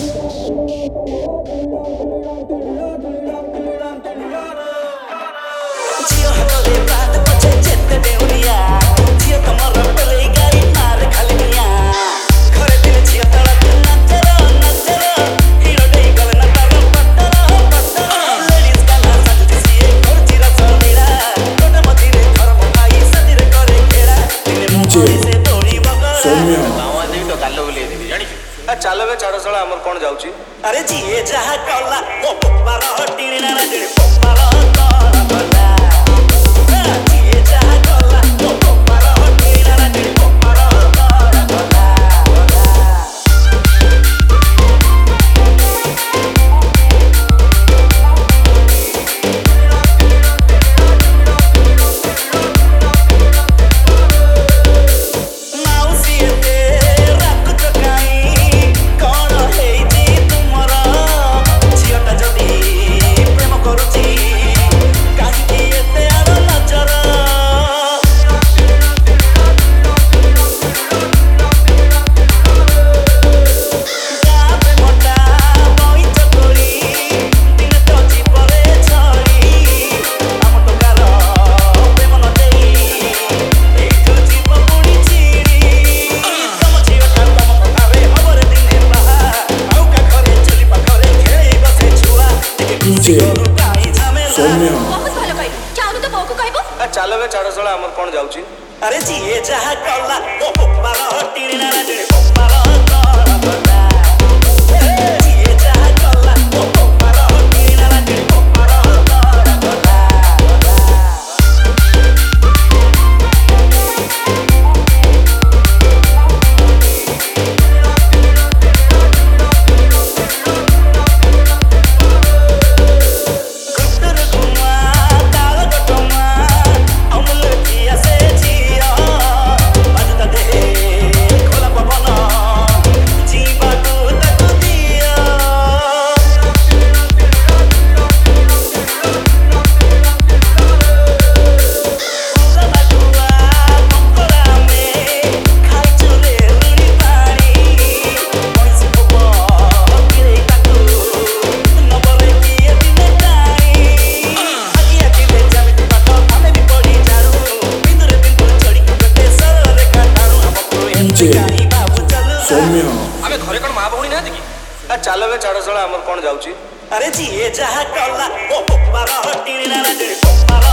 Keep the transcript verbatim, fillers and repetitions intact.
चल बे छाड़ साला हमर कौन जाउची अरे जी जहा कला ओ पप्पार हटिनी ना रे पप्पार तोरा भला जी जहा कला ओ पप्पार हटिनी ना रे पप्पार तोरा भला चल बे छाड़ साला हमर कौन जाउची अरे जी जहा कला ओ पप्पार हटिनी ना रे पप्पार तोरा भला जी जहा कला ओ पप्पार हटिनी ना रे पप्पार तोरा भला अबे घरे कौन माँ भौणी ना देखी चल बे छाड़ साला हमर कौन जाउची अरे जी जहा कला ओ पप्पार हटिनी ना रे पप्पार